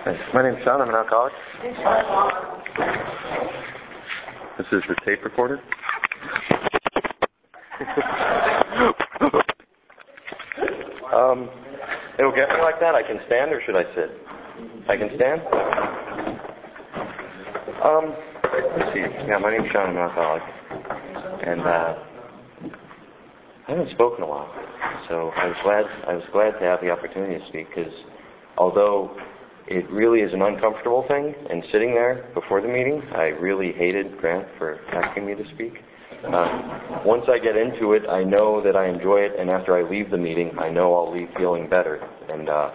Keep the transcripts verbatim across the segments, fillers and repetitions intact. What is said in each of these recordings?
Thanks. My name's Sean. I'm an alcoholic. This is the tape recorder. um, it'll get me like that. I can stand, or should I sit? I can stand. Um, let's see. Yeah, my name's Sean. I'm an alcoholic, and uh, I haven't spoken in a while, so I was glad. I was glad to have the opportunity to speak, because although it really is an uncomfortable thing, and sitting there before the meeting, I really hated Grant for asking me to speak. Uh, once I get into it, I know that I enjoy it, and after I leave the meeting, I know I'll leave feeling better, and uh,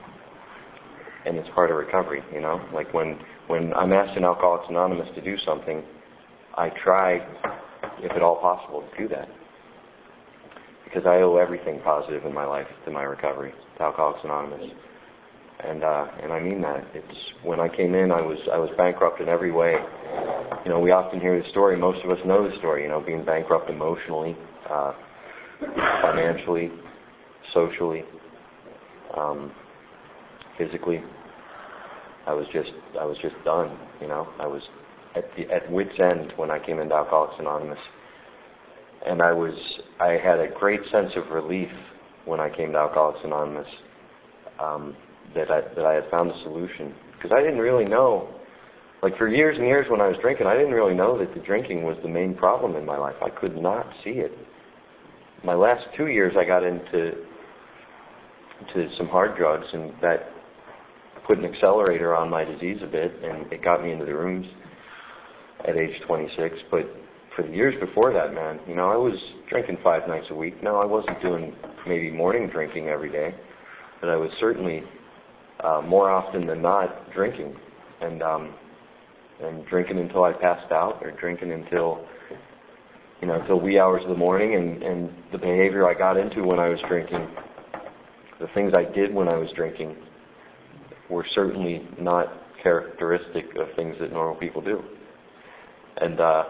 and it's part of recovery, you know? Like when, when I'm asked in Alcoholics Anonymous to do something, I try, if at all possible, to do that. Because I owe everything positive in my life to my recovery, to Alcoholics Anonymous. And uh, and I mean that. It's when I came in, I was I was bankrupt in every way. You know, we often hear the story. Most of us know the story. You know, being bankrupt emotionally, uh, financially, socially, um, physically. I was just I was just done. You know, I was at the at wit's end when I came into Alcoholics Anonymous, and I was I had a great sense of relief when I came to Alcoholics Anonymous. Um, that I, that I had found a solution. Because I didn't really know, like for years and years when I was drinking, I didn't really know that the drinking was the main problem in my life. I could not see it. My last two years I got into to some hard drugs, and that put an accelerator on my disease a bit, and it got me into the rooms at age twenty-six. But for the years before that, man, you know, I was drinking five nights a week. No, I wasn't doing maybe morning drinking every day, but I was certainly Uh, more often than not drinking, and um, and drinking until I passed out, or drinking until you know until wee hours of the morning. And, and the behavior I got into when I was drinking, the things I did when I was drinking, were certainly not characteristic of things that normal people do. And uh,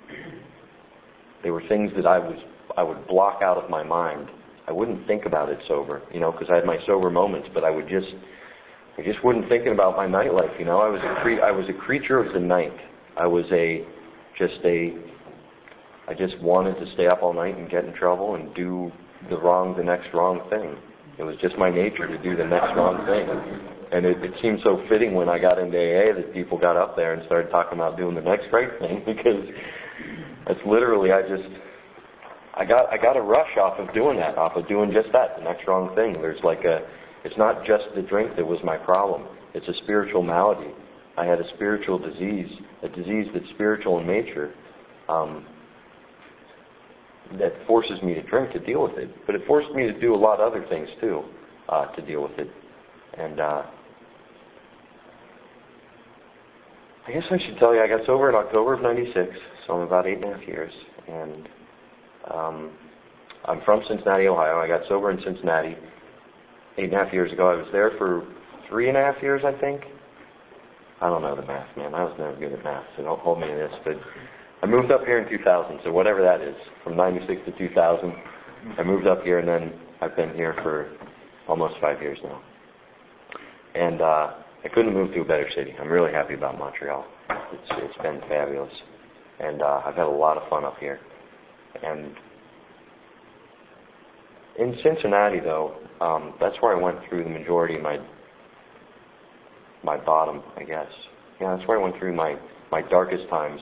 they were things that I was I would block out of my mind. I wouldn't think about it sober, you know, because I had my sober moments, but I would just I just wasn't thinking about my nightlife, you know. I was a cre- I was a creature of the night. I was a just a I just wanted to stay up all night and get in trouble and do the wrong the next wrong thing. It was just my nature to do the next wrong thing. And it, it seemed so fitting when I got into A A that people got up there and started talking about doing the next right thing, because that's literally I just I got I got a rush off of doing that, off of doing just that, the next wrong thing. There's like a It's not just the drink that was my problem. It's a spiritual malady. I had a spiritual disease, a disease that's spiritual in nature, um, that forces me to drink to deal with it. But it forced me to do a lot of other things too, uh, to deal with it. And uh, I guess I should tell you, I got sober in October of ninety-six, so I'm about eight and a half years. And um, I'm from Cincinnati, Ohio. I got sober in Cincinnati Eight and a half years ago. I was there for three and a half years, I think. I don't know the math, man. I was never good at math, so don't hold me to this. But I moved up here in two thousand, so whatever that is, from ninety-six to two thousand, I moved up here, and then I've been here for almost five years now. And uh, I couldn't move to a better city. I'm really happy about Montreal. It's, it's been fabulous. And uh, I've had a lot of fun up here. And in Cincinnati, though, um, that's where I went through the majority of my my bottom, I guess. Yeah, that's where I went through my, my darkest times.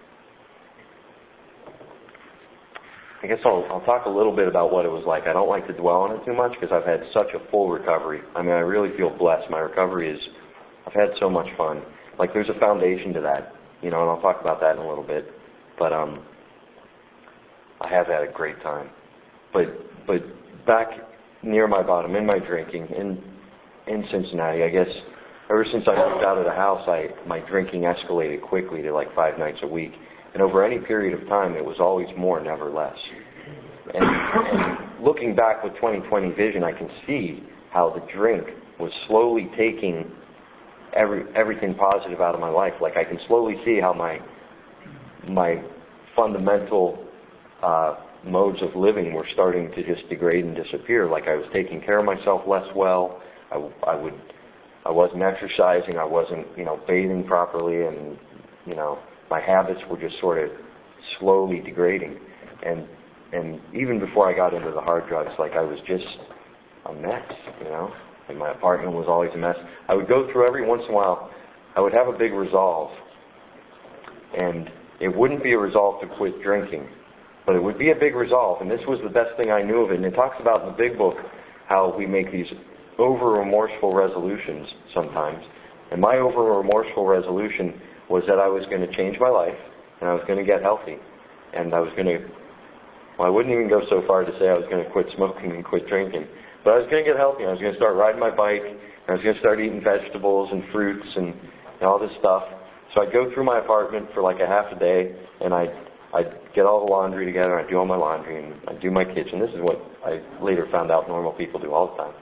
I guess I'll, I'll talk a little bit about what it was like. I don't like to dwell on it too much because I've had such a full recovery. I mean, I really feel blessed. My recovery is, I've had so much fun. Like, there's a foundation to that, you know, and I'll talk about that in a little bit. But um, I have had a great time. But but back near my bottom, in my drinking, in in Cincinnati, I guess ever since I moved out of the house, I my drinking escalated quickly to like five nights a week. And over any period of time, it was always more, never less. And, and looking back with twenty twenty vision, I can see how the drink was slowly taking every everything positive out of my life. Like I can slowly see how my my fundamental uh, modes of living were starting to just degrade and disappear. Like I was taking care of myself less well. I, I would I wasn't exercising. I wasn't, you know, bathing properly, and, you know, my habits were just sort of slowly degrading. And and even before I got into the hard drugs, like I was just a mess, you know. And my apartment was always a mess. I would go through every once in a while. I would have a big resolve, and it wouldn't be a resolve to quit drinking, but it would be a big resolve. And this was the best thing I knew of it. And it talks about in the big book how we make these over-remorseful resolutions sometimes. And my over-remorseful resolution was that I was going to change my life, and I was going to get healthy. And I was going to, well, I wouldn't even go so far to say I was going to quit smoking and quit drinking. But I was going to get healthy. I was going to start riding my bike, and I was going to start eating vegetables and fruits and, and all this stuff. So I'd go through my apartment for like a half a day, and I'd, I'd get all the laundry together, I'd do all my laundry, and I'd do my kitchen. This is what I later found out normal people do all the time.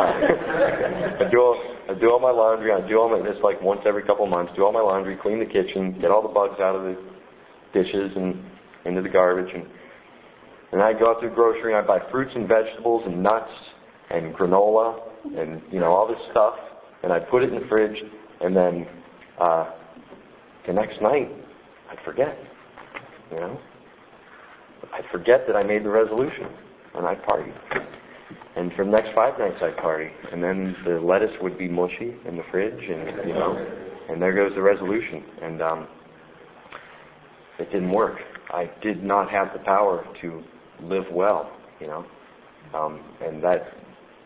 Uh, I'd, do all, I'd do all my laundry, I'd do all my, this like once every couple months, do all my laundry, clean the kitchen, get all the bugs out of the dishes and into the garbage, and, and I'd go out to the grocery, and I'd buy fruits and vegetables and nuts and granola and, you know, all this stuff, and I'd put it in the fridge, and then uh, the next night, I'd forget, you know. I'd forget that I made the resolution, and I'd party. And for the next five nights, I'd party. And then the lettuce would be mushy in the fridge, and, you know, and there goes the resolution. And um, it didn't work. I did not have the power to live well, you know. Um, and that,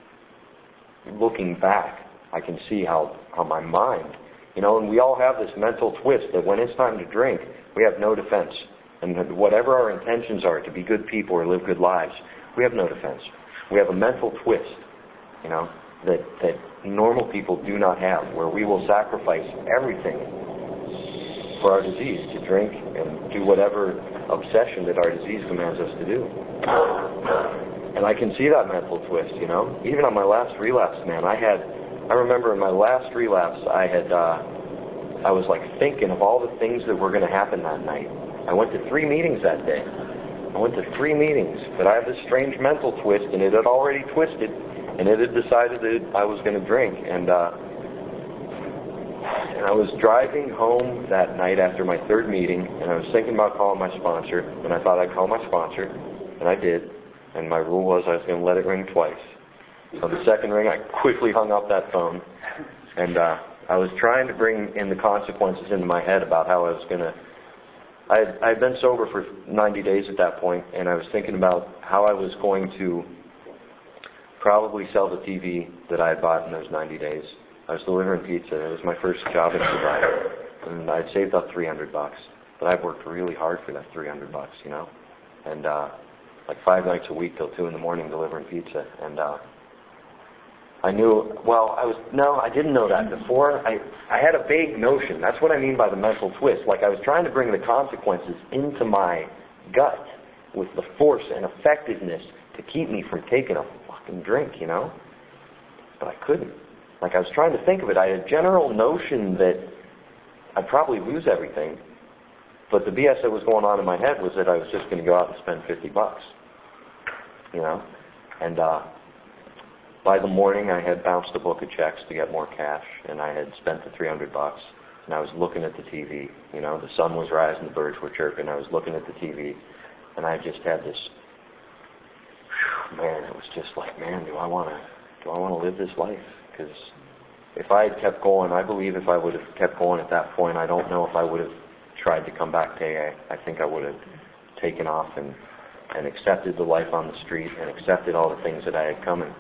looking back, I can see how, how my mind, you know, and we all have this mental twist that when it's time to drink, we have no defense. And whatever our intentions are to be good people or live good lives, we have no defense. We have a mental twist, you know, that, that normal people do not have, where we will sacrifice everything for our disease, to drink and do whatever obsession that our disease commands us to do. And I can see that mental twist, you know. Even on my last relapse, man, I had, I remember in my last relapse, I had, uh, I was like thinking of all the things that were going to happen that night. I went to three meetings that day. I went to three meetings, but I had this strange mental twist, and it had already twisted, and it had decided that I was going to drink. And uh, and I was driving home that night after my third meeting, and I was thinking about calling my sponsor, and I thought I'd call my sponsor, and I did. And my rule was I was going to let it ring twice. So the second ring, I quickly hung up that phone, and uh, I was trying to bring in the consequences into my head about how I was going to. I had, I had been sober for ninety days at that point, and I was thinking about how I was going to probably sell the T V that I had bought in those ninety days. I was delivering pizza. It was my first job in Dubai, and I'd saved up three hundred bucks. But I'd worked really hard for that three hundred bucks, you know, and uh, like five nights a week till two in the morning delivering pizza. And uh, I knew, well, I was, no, I didn't know that before. I, I had a vague notion. That's what I mean by the mental twist. Like I was trying to bring the consequences into my gut with the force and effectiveness to keep me from taking a fucking drink, you know? But I couldn't. Like I was trying to think of it. I had a general notion that I'd probably lose everything. But the B S that was going on in my head was that I was just going to go out and spend fifty bucks, you know? And, uh, by the morning, I had bounced a book of checks to get more cash, and I had spent the three hundred bucks, and I was looking at the T V. You know, the sun was rising, the birds were chirping. I was looking at the T V, and I just had this, man, it was just like, man, do I want to, do I want to live this life? Because if I had kept going, I believe if I would have kept going at that point, I don't know if I would have tried to come back to A A. I think I would have taken off and, and accepted the life on the street and accepted all the things that I had coming.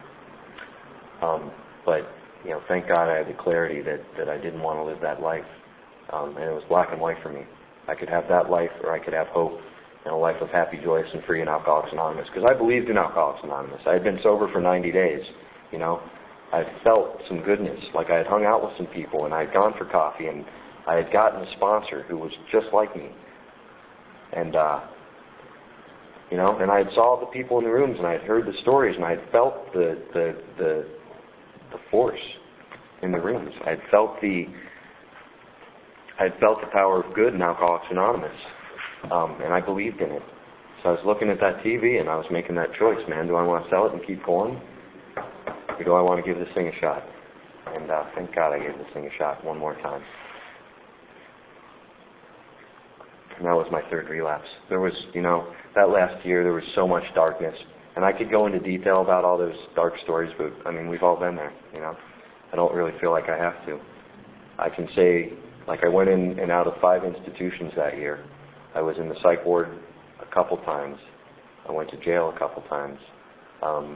Um, but, you know, thank God I had the clarity that, that I didn't want to live that life. Um, and it was black and white for me. I could have that life, or I could have hope, and a life of happy, joyous, and free in Alcoholics Anonymous. Because I believed in Alcoholics Anonymous. I had been sober for ninety days, you know. I felt some goodness. Like I had hung out with some people, and I had gone for coffee, and I had gotten a sponsor who was just like me. And, uh, you know, and I had saw the people in the rooms, and I had heard the stories, and I had felt the, the, the, the force in the rooms. I had felt the, I had felt the power of good in Alcoholics Anonymous, um, and I believed in it. So I was looking at that T V, and I was making that choice, man. Do I want to sell it and keep going, or do I want to give this thing a shot? And uh, thank God I gave this thing a shot one more time. And that was my third relapse. There was, you know, that last year there was so much darkness. And I could go into detail about all those dark stories, but, I mean, we've all been there, you know. I don't really feel like I have to. I can say, like, I went in and out of five institutions that year. I was in the psych ward a couple times. I went to jail a couple times. Um,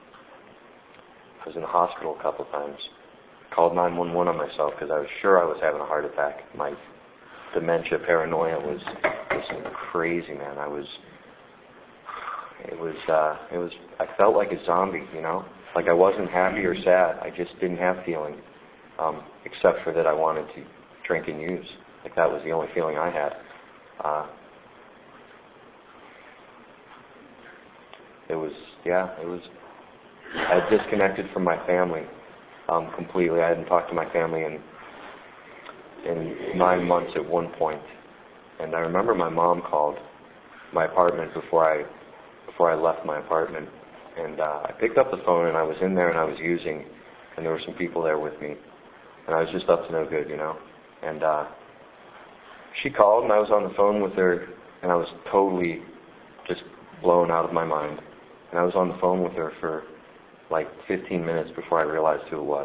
I was in the hospital a couple times. Called nine one one on myself because I was sure I was having a heart attack. My dementia paranoia was was crazy, man. I was, it was, uh, it was, I felt like a zombie, you know? Like I wasn't happy or sad. I just didn't have feeling, um, except for that I wanted to drink and use. Like that was the only feeling I had. Uh, it was, yeah, it was, I had disconnected from my family um, completely. I hadn't talked to my family in in nine months at one point. And I remember my mom called my apartment before I before I left my apartment. And uh, I picked up the phone and I was in there and I was using, and there were some people there with me. And I was just up to no good, you know. And uh, she called and I was on the phone with her and I was totally just blown out of my mind. And I was on the phone with her for like fifteen minutes before I realized who it was.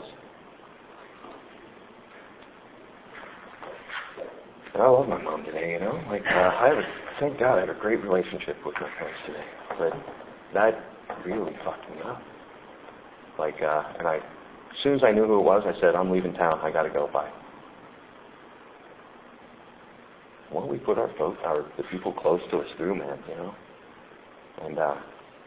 And I love my mom today, you know. Like uh, I have, a, thank God, I have a great relationship with my parents today. But that really fucked me up. Like, uh, and I, as soon as I knew who it was, I said, "I'm leaving town. I got to go. Bye." What we put our folks, our the people close to us through, man, you know. And uh,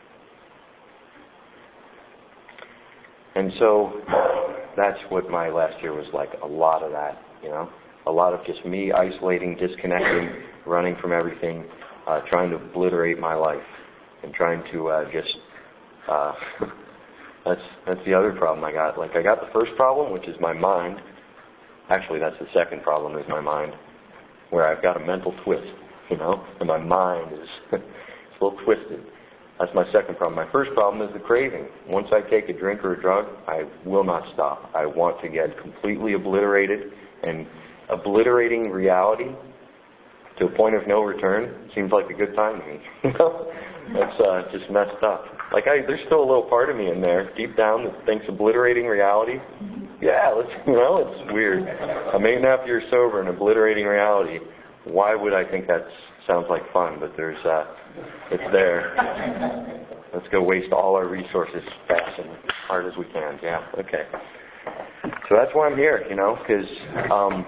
and so that's what my last year was like. A lot of that, you know. A lot of just me isolating, disconnecting, running from everything, uh, trying to obliterate my life, and trying to uh, just. Uh, that's that's the other problem I got. Like I got the first problem, which is my mind. Actually, that's the second problem is my mind, where I've got a mental twist, you know, and my mind is it's a little twisted. That's my second problem. My first problem is the craving. Once I take a drink or a drug, I will not stop. I want to get completely obliterated, and obliterating reality to a point of no return seems like a good time to me. You know, that's uh, just messed up. Like I, there's still a little part of me in there, deep down, that thinks obliterating reality. Yeah, let's, you know, it's weird. I'm eight and a half years sober and obliterating reality. Why would I think that sounds like fun? But there's, uh, it's there. Let's go waste all our resources fast and hard as we can. Yeah, okay. So that's why I'm here, you know, because, um,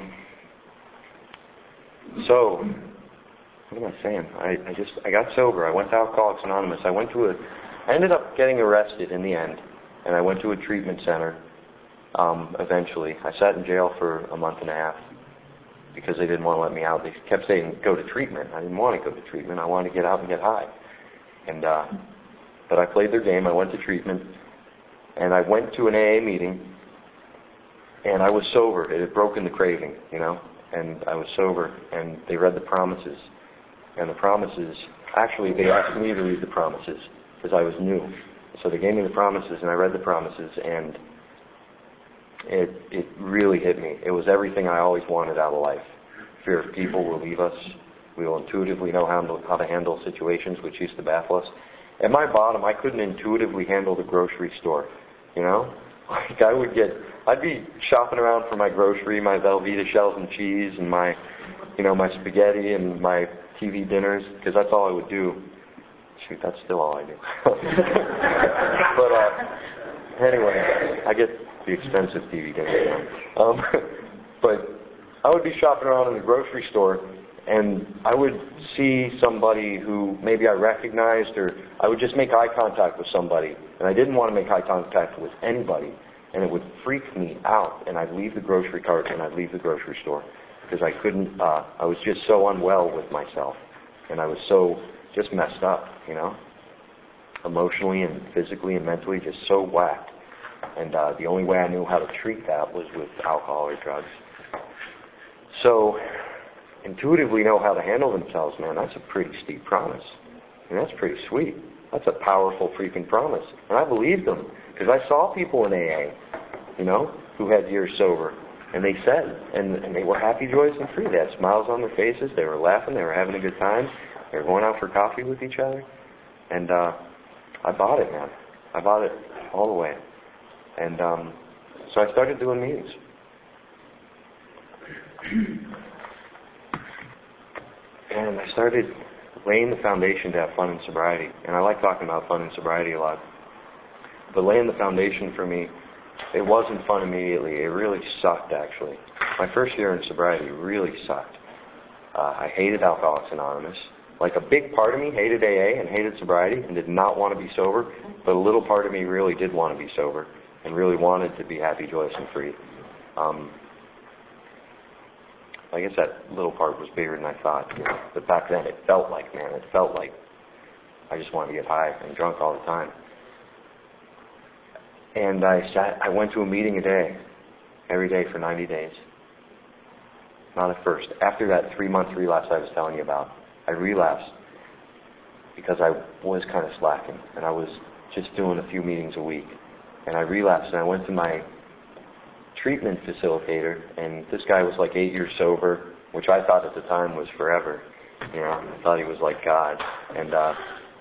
so, what am I saying? I, I just, I got sober. I went to Alcoholics Anonymous. I went to a, I ended up getting arrested in the end, and I went to a treatment center. Um, eventually, I sat in jail for a month and a half because they didn't want to let me out. They kept saying, go to treatment. I didn't want to go to treatment. I wanted to get out and get high. And, uh, but I played their game. I went to treatment, and I went to an A A meeting, and I was sober. It had broken the craving, you know, and I was sober, and they read the promises. And the promises, actually, they asked me to read the promises because I was new. So they gave me the promises, and I read the promises, and It it really hit me. It was everything I always wanted out of life. Fear of people will leave us. We will intuitively know how to, how to handle situations which used to baffle us. At my bottom, I couldn't intuitively handle the grocery store. You know, like I would get, I'd be shopping around for my grocery, my Velveeta shells and cheese, and my, you know, my spaghetti and my T V dinners, because that's all I would do. Shoot, that's still all I do. But uh, anyway, I get the expensive T V dinners. Um, but I would be shopping around in the grocery store, and I would see somebody who maybe I recognized, or I would just make eye contact with somebody, and I didn't want to make eye contact with anybody, and it would freak me out, and I'd leave the grocery cart and I'd leave the grocery store because I couldn't, uh, I was just so unwell with myself, and I was so just messed up, you know, emotionally and physically and mentally, just so whacked. And uh, the only way I knew how to treat that was with alcohol or drugs. So, intuitively know how to handle themselves, man, that's a pretty steep promise. And that's pretty sweet. That's a powerful freaking promise. And I believed them, because I saw people in A A, you know? who had years sober. And they said, and, and they were happy, joyous, and free. They had smiles on their faces. They were laughing. They were having a good time. They were going out for coffee with each other. And uh, I bought it, man. I bought it all the way. And um, so I started doing meetings. And I started laying the foundation to have fun in sobriety. And I like talking about fun in sobriety a lot. But laying the foundation for me, it wasn't fun immediately. It really sucked, actually. My first year in sobriety really sucked. Uh, I hated Alcoholics Anonymous. Like, a big part of me hated A A and hated sobriety and did not want to be sober, but a little part of me really did want to be sober and really wanted to be happy, joyous, and free. Um, I guess that little part was bigger than I thought, you know. But back then it felt like, man, it felt like I just wanted to get high and drunk all the time. And I sat, I went to a meeting a day, every day for ninety days. Not at first. After that three-month relapse I was telling you about, I relapsed because I was kind of slacking, and I was just doing a few meetings a week. And I relapsed, and I went to my treatment facilitator, and this guy was like eight years sober, which I thought at the time was forever. You know, I thought he was like God. And uh,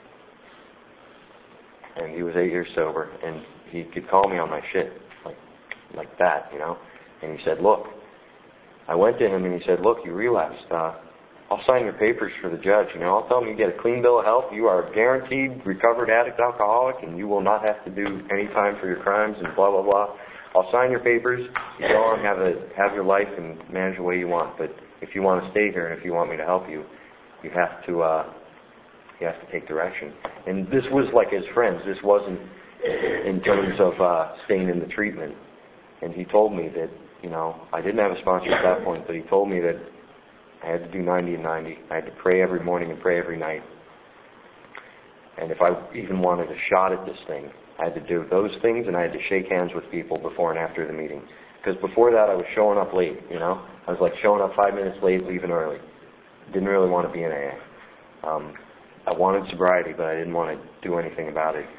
and he was eight years sober, and he could call me on my shit, like like that, you know. And he said, look, I went to him, and he said, look, you relapsed. Uh, I'll sign your papers for the judge. You know, I'll tell him you get a clean bill of health. You are a guaranteed recovered addict alcoholic, and you will not have to do any time for your crimes and blah, blah, blah. I'll sign your papers. You go on, have a, have your life and manage the way you want. But if you want to stay here and if you want me to help you, you have to, uh, you have to take direction. And this was like his friends. This wasn't in terms of uh, staying in the treatment. And he told me that, you know, I didn't have a sponsor at that point, but he told me that I had to do ninety and ninety. I had to pray every morning and pray every night. And if I even wanted a shot at this thing, I had to do those things, and I had to shake hands with people before and after the meeting. Because before that, I was showing up late, you know. I was like showing up five minutes late, leaving early. Didn't really want to be in A A. Um, I wanted sobriety, but I didn't want to do anything about it.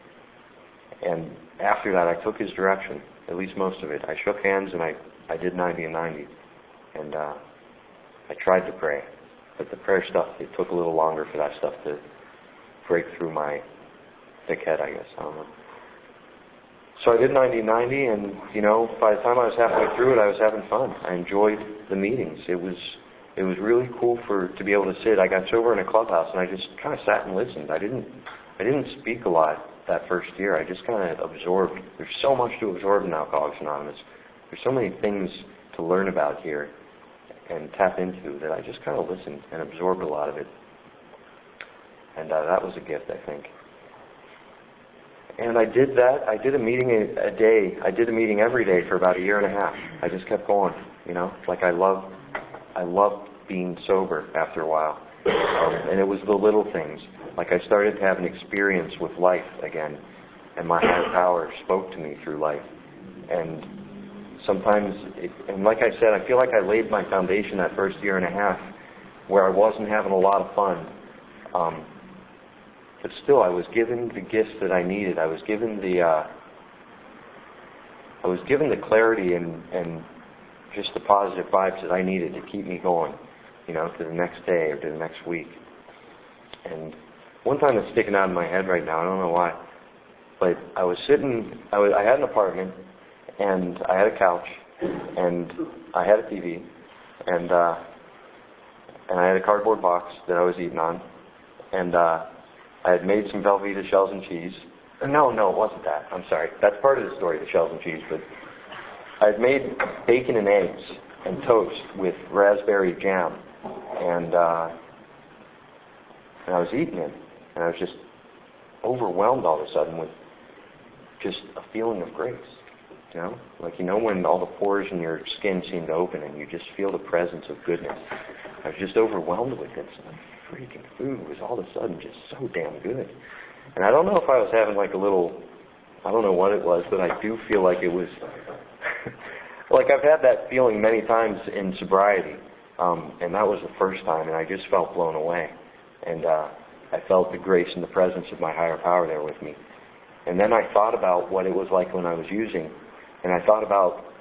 And after that, I took his direction, at least most of it. I shook hands, and I, I did ninety and ninety. And uh, I tried to pray. But the prayer stuff, it took a little longer for that stuff to break through my thick head, I guess. I don't know. So I did ninety ninety, and, you know, by the time I was halfway through it, I was having fun. I enjoyed the meetings. It was it was really cool for to be able to sit. I got sober in a clubhouse, and I just kind of sat and listened. I didn't I didn't speak a lot that first year. I just kind of absorbed. There's so much to absorb in Alcoholics Anonymous. There's so many things to learn about here and tap into that I just kind of listened and absorbed a lot of it. And uh, that was a gift, I think. And I did that. I did a meeting a, a day. I did a meeting every day for about a year and a half. I just kept going, you know. Like I love, I loved being sober after a while. Um, and it was the little things. Like I started to have an experience with life again, and my higher power spoke to me through life. And sometimes, it, and like I said, I feel like I laid my foundation that first year and a half, where I wasn't having a lot of fun. Um, But still, I was given the gifts that I needed. I was given the, uh, I was given the clarity and, and just the positive vibes that I needed to keep me going, you know, to the next day or to the next week. And one time that's sticking out in my head right now, I don't know why, but I was sitting, I, was, I had an apartment, and I had a couch, and I had a T V, and uh, and I had a cardboard box that I was eating on, and uh, I had made some Velveeta shells and cheese. No, no, it wasn't that. I'm sorry. That's part of the story, the shells and cheese. But I had made bacon and eggs and toast with raspberry jam. And, uh, and I was eating it. And I was just overwhelmed all of a sudden with just a feeling of grace. You know? Like, you know when all the pores in your skin seem to open and you just feel the presence of goodness. I was just overwhelmed with it. So freaking food was all of a sudden just so damn good. And I don't know if I was having like a little, I don't know what it was, but I do feel like it was, like I've had that feeling many times in sobriety, um, and that was the first time, and I just felt blown away. And uh, I felt the grace and the presence of my higher power there with me. And then I thought about what it was like when I was using, and I thought about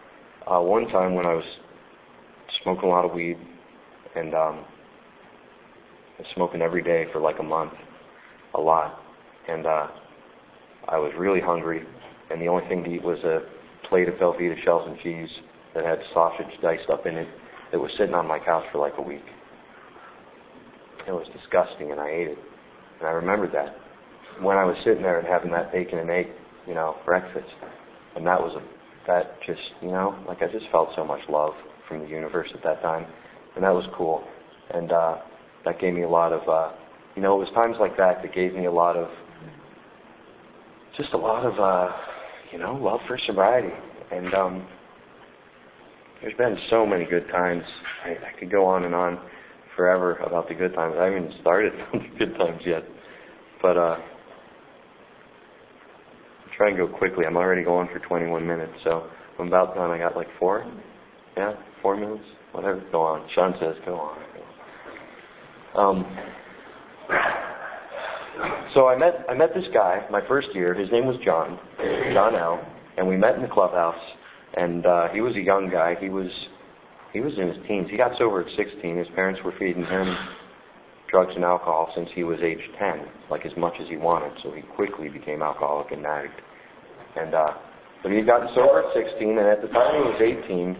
uh, one time when I was smoking a lot of weed, and um, I was smoking every day for like a month, a lot, and uh, I was really hungry, and the only thing to eat was a plate of Velveeta shells and cheese that had sausage diced up in it that was sitting on my couch for like a week. It was disgusting, and I ate it. And I remembered that when I was sitting there and having that bacon and egg, you know, breakfast. And that was a, that just, you know, like I just felt so much love from the universe at that time. And that was cool. And uh, that gave me a lot of, uh, you know, it was times like that that gave me a lot of, just a lot of, uh, you know, love for sobriety. And um, there's been so many good times. I, I could go on and on forever about the good times. I haven't even started on the good times yet. But uh, I'll try and go quickly. I'm already going for twenty-one minutes, so I'm about done. I got like four? Yeah, four minutes? Whatever. Go on. Sean says go on. Um, so I met I met this guy my first year. His name was John, John L., and we met in the clubhouse. And uh, he was a young guy. He was he was in his teens. He got sober at sixteen. His parents were feeding him drugs and alcohol since he was age ten, like as much as he wanted. So he quickly became alcoholic and an addict. And uh, but he had gotten sober at sixteen, and at the time he was eighteen,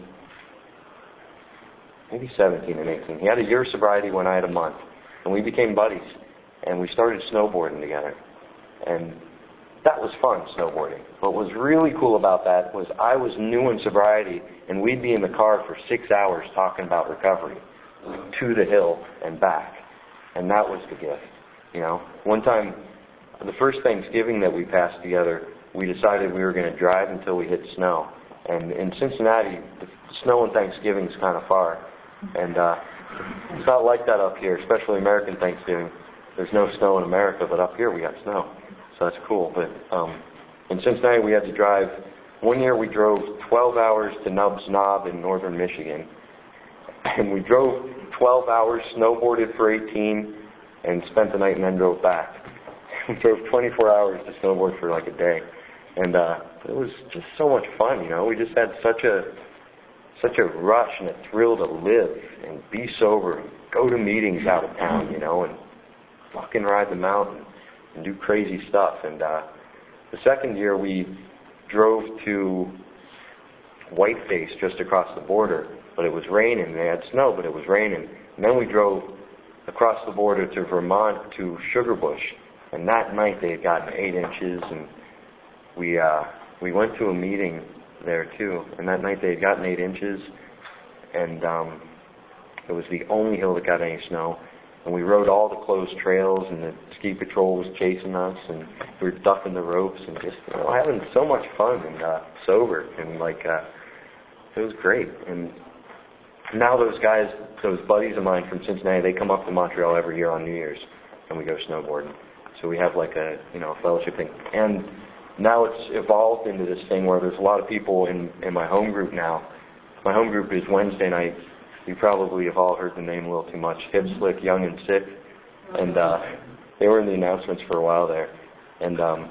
maybe seventeen and eighteen. He had a year of sobriety when I had a month, and we became buddies, and we started snowboarding together. And that was fun, snowboarding. What was really cool about that was I was new in sobriety, and we'd be in the car for six hours talking about recovery, to the hill and back. And that was the gift, you know. One time, the first Thanksgiving that we passed together, we decided we were going to drive until we hit snow. And in Cincinnati, the snow and Thanksgiving is kind of far. And uh, it's not like that up here, especially American Thanksgiving. There's no snow in America, but up here we got snow. So that's cool. But um, in Cincinnati, we had to drive. One year we drove twelve hours to Nubbs Knob in northern Michigan. And we drove twelve hours, snowboarded for eighteen, and spent the night and then drove back. We drove twenty-four hours to snowboard for like a day. And uh, it was just so much fun, you know. We just had such a such a rush and a thrill to live and be sober and go to meetings out of town, you know, and fucking ride the mountain and do crazy stuff. And uh, the second year we drove to Whiteface just across the border, but it was raining. They had snow, but it was raining. And then we drove across the border to Vermont to Sugarbush, and that night they had gotten eight inches, and we uh, we went to a meeting there too, and that night they had gotten eight inches, and um, it was the only hill that got any snow. And we rode all the closed trails, and the ski patrol was chasing us, and we were ducking the ropes, and just, you know, having so much fun and uh, sober, and like uh, it was great. And now those guys, those buddies of mine from Cincinnati, they come up to Montreal every year on New Year's, and we go snowboarding. So we have like a, you know, fellowship thing. And now it's evolved into this thing where there's a lot of people in, in my home group now. My home group is Wednesday nights. You probably have all heard the name a little too much. Hip, Slick, Young, and Sick. And uh, they were in the announcements for a while there. And um,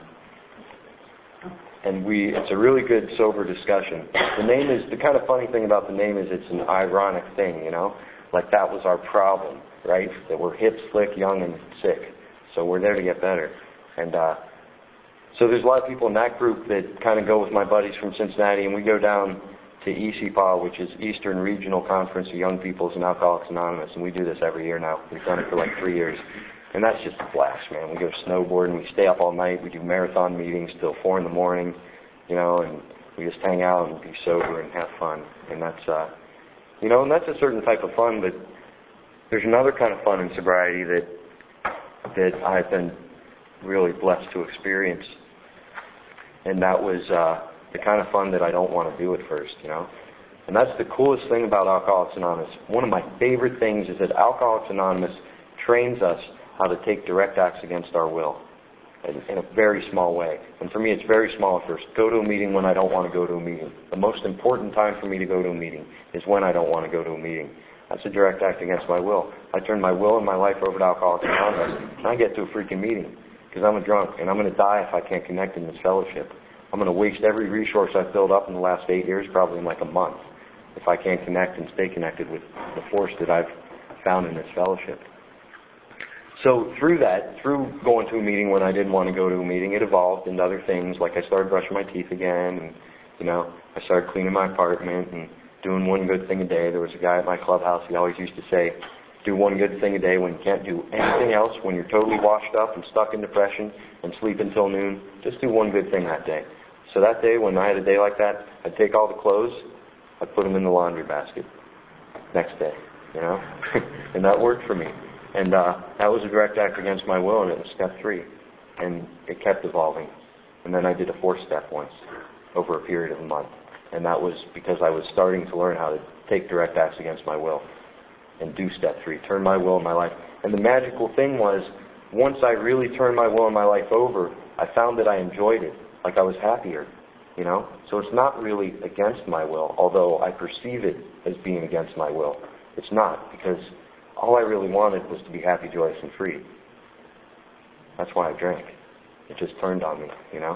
and we, it's a really good sober discussion. The name is, the kind of funny thing about the name is it's an ironic thing, you know? Like that was our problem, right? That we're hip, slick, young, and sick. So we're there to get better. And uh, so there's a lot of people in that group that kind of go with my buddies from Cincinnati, and we go down to E C P A, which is Eastern Regional Conference of Young People's and Alcoholics Anonymous, and we do this every year now. We've done it for like three years. And that's just a blast, man. We go snowboarding, we stay up all night, we do marathon meetings till four in the morning, you know, and we just hang out and be sober and have fun. And that's, uh, you know, and that's a certain type of fun, but there's another kind of fun in sobriety that, that I've been really blessed to experience. And that was, uh, the kind of fun that I don't want to do at first, you know. And that's the coolest thing about Alcoholics Anonymous. One of my favorite things is that Alcoholics Anonymous trains us how to take direct acts against our will in, in a very small way. And for me, it's very small at first. Go to a meeting when I don't want to go to a meeting. The most important time for me to go to a meeting is when I don't want to go to a meeting. That's a direct act against my will. I turn my will and my life over to Alcoholics Anonymous, and I get to a freaking meeting because I'm a drunk, and I'm going to die if I can't connect in this fellowship. I'm going to waste every resource I've built up in the last eight years probably in like a month if I can't connect and stay connected with the force that I've found in this fellowship. So through that, through going to a meeting when I didn't want to go to a meeting, it evolved into other things, like I started brushing my teeth again, and, you know, I started cleaning my apartment and doing one good thing a day. There was a guy at my clubhouse, he always used to say, do one good thing a day when you can't do anything else, when you're totally washed up and stuck in depression and sleep until noon. Just do one good thing that day. So that day, when I had a day like that, I'd take all the clothes, I'd put them in the laundry basket next day, you know? And that worked for me. And uh, that was a direct act against my will, and it was step three. And it kept evolving. And then I did a fourth step once over a period of a month. And that was because I was starting to learn how to take direct acts against my will and do step three, turn my will and my life. And the magical thing was, once I really turned my will and my life over, I found that I enjoyed it, like I was happier, you know? So it's not really against my will, although I perceive it as being against my will. It's not, because all I really wanted was to be happy, joyous, and free. That's why I drank. It just turned on me, you know?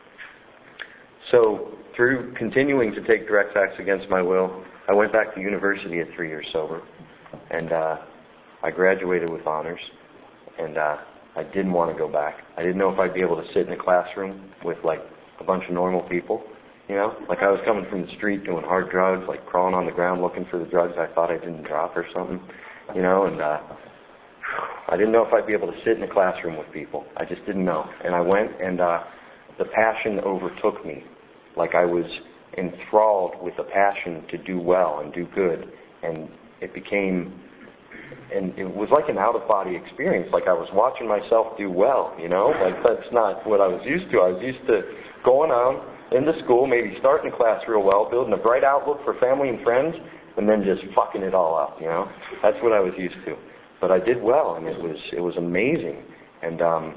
So through continuing to take direct acts against my will, I went back to university at three years sober. And uh, I graduated with honors, and uh, I didn't want to go back. I didn't know if I'd be able to sit in a classroom with like a bunch of normal people, you know? Like I was coming from the street doing hard drugs, like crawling on the ground looking for the drugs I thought I didn't drop or something, you know? And uh, I didn't know if I'd be able to sit in a classroom with people. I just didn't know. And I went, and uh, the passion overtook me. Like I was enthralled with the passion to do well and do good, and it became, and it was like an out-of-body experience. Like I was watching myself do well, you know? Like that's not what I was used to. I was used to going on into school, maybe starting class real well, building a bright outlook for family and friends, and then just fucking it all up, you know? That's what I was used to. But I did well, and it was it was amazing, and um,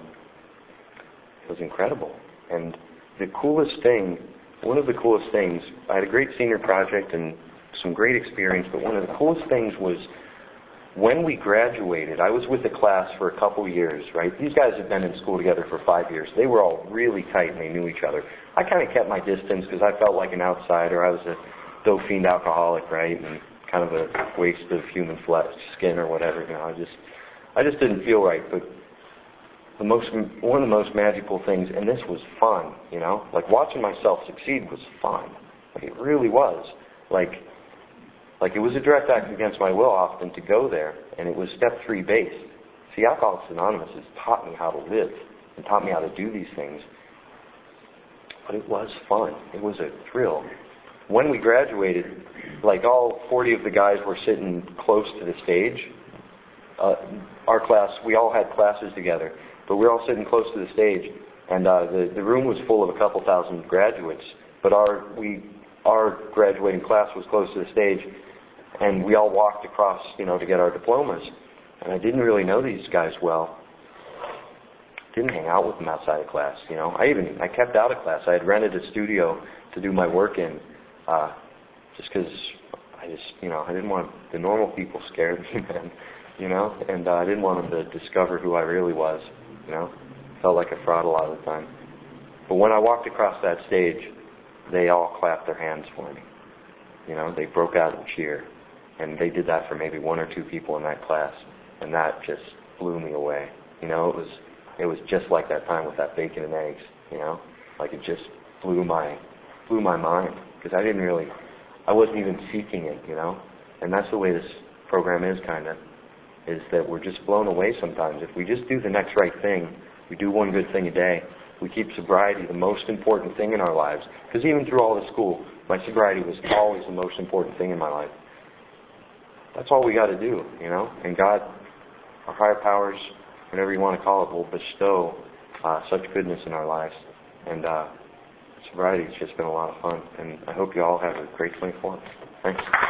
it was incredible. And the coolest thing, one of the coolest things, I had a great senior project and some great experience, but one of the coolest things was when we graduated, I was with the class for a couple years, right? These guys had been in school together for five years. They were all really tight and they knew each other. I kind of kept my distance because I felt like an outsider. I was a dope fiend alcoholic, right? And kind of a waste of human flesh, skin or whatever. You know, I just, I just didn't feel right. But the most, one of the most magical things, and this was fun, you know, like watching myself succeed was fun. Like it really was. Like, like it was a direct act against my will often to go there, and it was step three based. See, Alcoholics Anonymous has taught me how to live and taught me how to do these things. But it was fun. It was a thrill. When we graduated, like all forty of the guys were sitting close to the stage. Uh, our class, we all had classes together, but we were all sitting close to the stage, and uh, the the room was full of a couple thousand graduates. But our we our graduating class was close to the stage, and we all walked across, you know, to get our diplomas. And I didn't really know these guys well. Didn't hang out with them outside of class, you know. I even I kept out of class. I had rented a studio to do my work in. Uh, just because I just, you know, I didn't want the normal people scared me, man, you know, and uh, I didn't want them to discover who I really was, you know. Felt like a fraud a lot of the time. But when I walked across that stage, they all clapped their hands for me, you know. They broke out in cheer, and they did that for maybe one or two people in that class, and that just blew me away, you know. It was, it was just like that time with that bacon and eggs, you know, like it just blew my, blew my mind. Because I didn't really, I wasn't even seeking it, you know. And that's the way this program is, kind of, is that we're just blown away sometimes. If we just do the next right thing, we do one good thing a day, we keep sobriety the most important thing in our lives. Because even through all the school, my sobriety was always the most important thing in my life. That's all we got to do, you know. And God, our higher powers, whatever you want to call it, will bestow uh, such goodness in our lives. And, uh, sobriety has just been a lot of fun, and I hope you all have a great twenty-fourth. Thanks.